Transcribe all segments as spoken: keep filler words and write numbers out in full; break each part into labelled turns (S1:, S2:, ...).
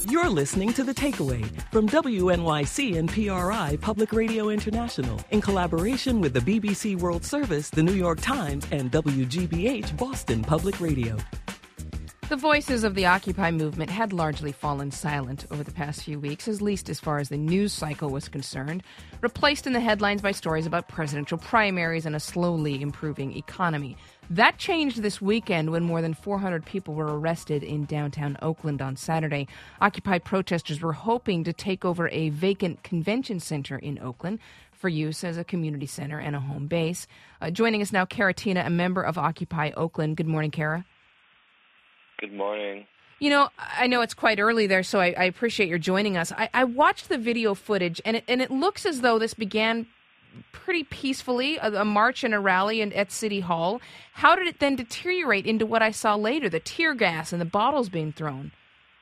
S1: You're listening to The Takeaway from W N Y C and P R I Public Radio International in collaboration with the B B C World Service, the New York Times, and W G B H Boston Public Radio.
S2: The voices of the Occupy movement had largely fallen silent over the past few weeks, at least as far as the news cycle was concerned, replaced in the headlines by stories about presidential primaries and a slowly improving economy. That changed this weekend when more than four hundred people were arrested in downtown Oakland on Saturday. Occupy protesters were hoping to take over a vacant convention center in Oakland for use as a community center and a home base. Uh, joining us now, Kara Tina, a member of Occupy Oakland. Good morning, Kara.
S3: Good morning.
S2: You know, I know it's quite early there, so I, I appreciate your joining us. I, I watched the video footage, and it, and it looks as though this began pretty peacefully, a, a march and a rally and at City Hall. How did it then deteriorate into what I saw later, the tear gas and the bottles being thrown?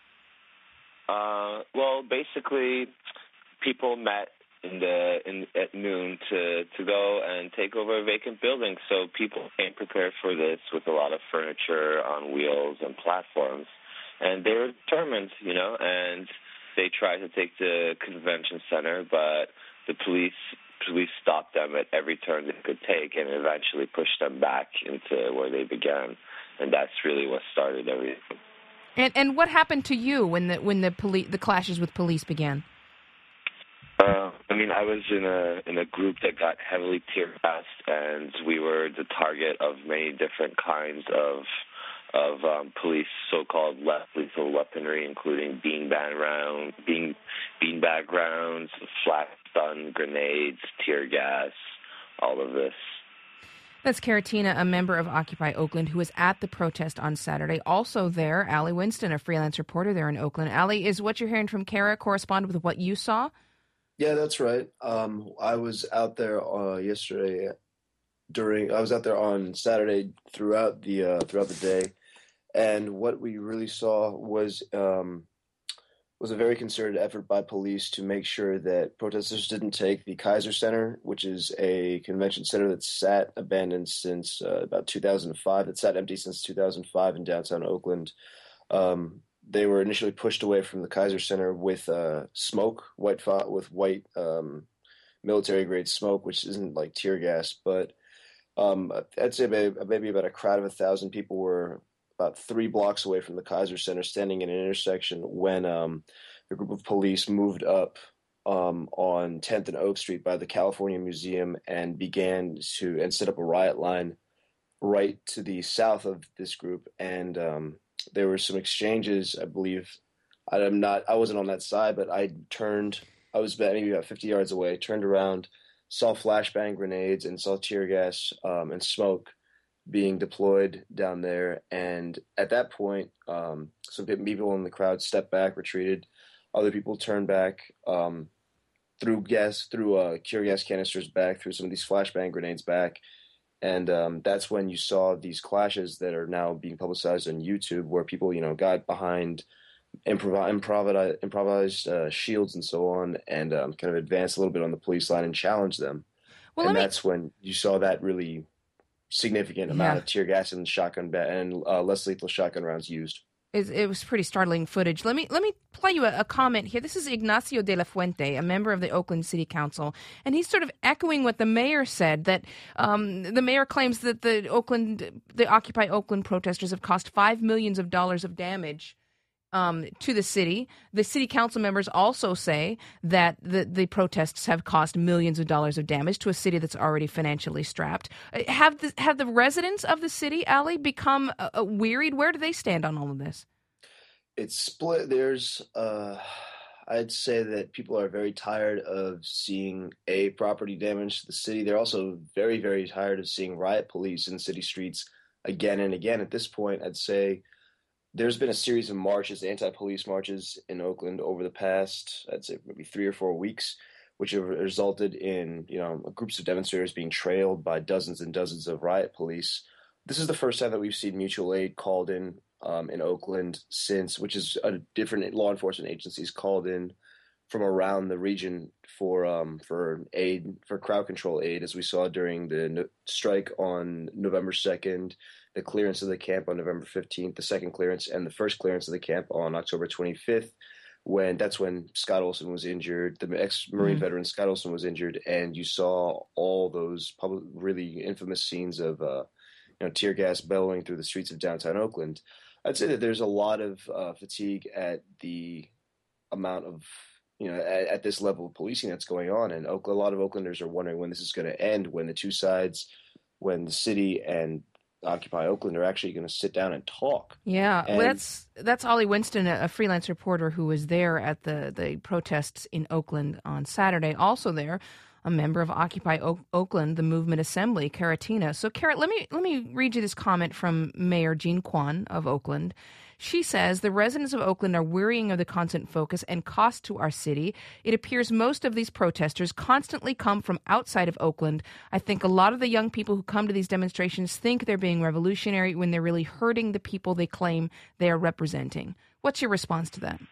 S3: Uh, well, basically, people met in the in at noon to to go and take over a vacant building. So people came prepared for this with a lot of furniture on wheels and platforms, and they were determined, you know. And they tried to take the convention center, but the police police stopped them at every turn they could take, and eventually pushed them back into where they began. And that's really what started everything.
S2: And and what happened to you when the when the police the clashes with police began?
S3: Uh, I mean, I was in a in a group that got heavily tear gassed, and we were the target of many different kinds of of um, police so-called less lethal weaponry, including beanbag rounds, bean beanbag rounds, flat stun grenades, tear gas, all of this.
S2: That's Kara Tina, a member of Occupy Oakland, who was at the protest on Saturday. Also there, Allie Winston, a freelance reporter there in Oakland. Allie, is what you're hearing from Kara correspond with what you saw?
S4: Yeah, that's right. Um, I was out there uh, yesterday during. I was out there on Saturday throughout the uh, throughout the day, and what we really saw was um, was a very concerted effort by police to make sure that protesters didn't take the Kaiser Center, which is a convention center that's sat abandoned since uh, about two thousand five. It's sat empty since two thousand five in downtown Oakland. Um, They were initially pushed away from the Kaiser Center with uh, smoke, white fo- with white um, military-grade smoke, which isn't like tear gas. But um, I'd say maybe, maybe about a crowd of a thousand people were about three blocks away from the Kaiser Center, standing in an intersection when um, a group of police moved up um, on tenth and Oak Street by the California Museum and began to and set up a riot line right to the south of this group. And um, there were some exchanges, I believe. I'm not, I wasn't on that side, but I turned, I was maybe about fifty yards away, turned around, saw flashbang grenades and saw tear gas um, and smoke being deployed down there. And at that point, um, some people in the crowd stepped back, retreated. Other people turned back, um, threw gas, threw uh, tear gas canisters back, threw some of these flashbang grenades back. And um, that's when you saw these clashes that are now being publicized on YouTube, where people, you know, got behind improv- improvised, improvised uh, shields and so on, and um, kind of advanced a little bit on the police line and challenged them. Well, and that's me... when you saw that really significant amount
S2: yeah.
S4: of tear gas and shotgun ba- and uh, less lethal shotgun rounds used.
S2: It was pretty startling footage. Let me let me play you a, a comment here. This is Ignacio de la Fuente, a member of the Oakland City Council, and he's sort of echoing what the mayor said. That um, the mayor claims that the Oakland, the Occupy Oakland protesters have caused five millions of dollars of damage um, to the city. The city council members also say that the the protests have cost millions of dollars of damage to a city that's already financially strapped. Have the have the residents of the city, Allie, become uh, wearied? Where do they stand on all of this?
S4: It's split. There's, uh, I'd say that people are very tired of seeing a property damage to the city. They're also very, very tired of seeing riot police in city streets again and again. At this point, I'd say there's been a series of marches, anti-police marches in Oakland over the past, I'd say maybe three or four weeks, which have resulted in, you know, groups of demonstrators being trailed by dozens and dozens of riot police. This is the first time that we've seen mutual aid called in um, in Oakland since, which is a different law enforcement agencies called in from around the region for um, for aid, for crowd control aid, as we saw during the no- strike on November second, the clearance of the camp on November fifteenth, the second clearance, and the first clearance of the camp on October twenty-fifth. when that's when Scott Olson was injured, the ex-Marine mm-hmm. veteran Scott Olson was injured, and you saw all those public, really infamous scenes of uh, you know, tear gas bellowing through the streets of downtown Oakland. I'd say that there's a lot of uh, fatigue at the amount of, you know, at, at this level of policing that's going on, and Oak, a lot of Oaklanders are wondering when this is going to end, when the two sides, when the city and Occupy Oakland are actually going to sit down and talk.
S2: Yeah,
S4: and,
S2: well, that's that's Ollie Winston, a freelance reporter who was there at the, the protests in Oakland on Saturday. Also there, a member of Occupy o- Oakland, the movement assembly, Karatina. So, Kara, let me let me read you this comment from Mayor Jean Quan of Oakland. She says, the residents of Oakland are wearying of the constant focus and cost to our city. It appears most of these protesters constantly come from outside of Oakland. I think a lot of the young people who come to these demonstrations think they're being revolutionary when they're really hurting the people they claim they are representing. What's your response to that?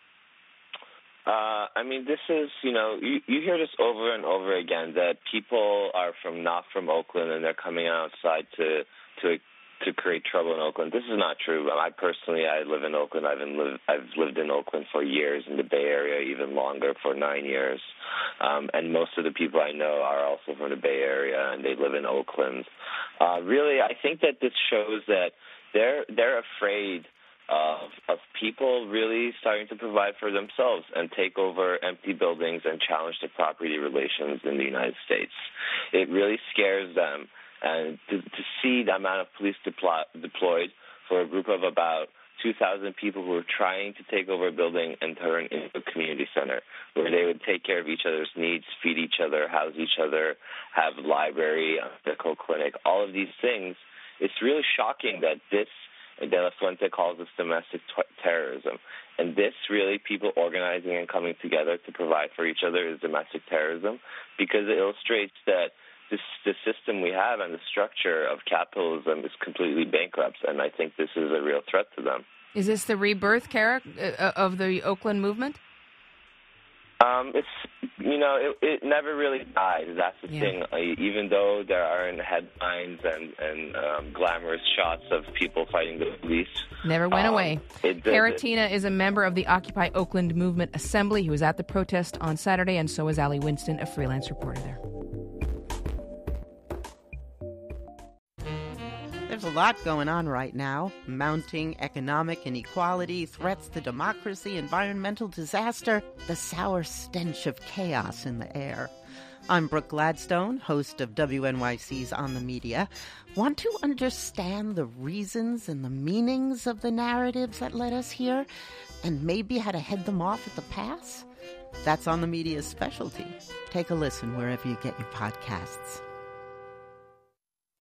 S3: Uh, I mean, this is, you know, you, you hear this over and over again, that people are from not from Oakland and they're coming outside to to to create trouble in Oakland. This is not true. I personally, I live in Oakland. I've been live, I've lived in Oakland for years, in the Bay Area even longer, for nine years. Um, and most of the people I know are also from the Bay Area, and they live in Oakland. Uh, really, I think that this shows that they're they're afraid of of people really starting to provide for themselves and take over empty buildings and challenge the property relations in the United States. It really scares them. And to, to see the amount of police deploy, deployed for a group of about two thousand people who were trying to take over a building and turn it into a community center where they would take care of each other's needs, feed each other, house each other, have a library, a medical clinic, all of these things. It's really shocking that this, De La Fuente calls this domestic t- terrorism. And this really, people organizing and coming together to provide for each other, is domestic terrorism, because it illustrates that This, the system we have and the structure of capitalism is completely bankrupt, and I think this is a real threat to them.
S2: Is this the rebirth, Kara, of the Oakland movement?
S3: Um, it's, you know, it, it never really died. That's the yeah. thing. Uh, even though there aren't headlines and, and um, glamorous shots of people fighting the police.
S2: Never went
S3: um,
S2: away. Karatina is a member of the Occupy Oakland Movement Assembly. He was at the protest on Saturday, and so is Ollie Winston, a freelance reporter there.
S5: There's a lot going on right now. Mounting economic inequality, threats to democracy, environmental disaster, the sour stench of chaos in the air. I'm Brooke Gladstone, host of W N Y C's On the Media. Want to understand the reasons and the meanings of the narratives that led us here, and maybe how to head them off at the pass? That's On the Media's specialty. Take a listen wherever you get your podcasts.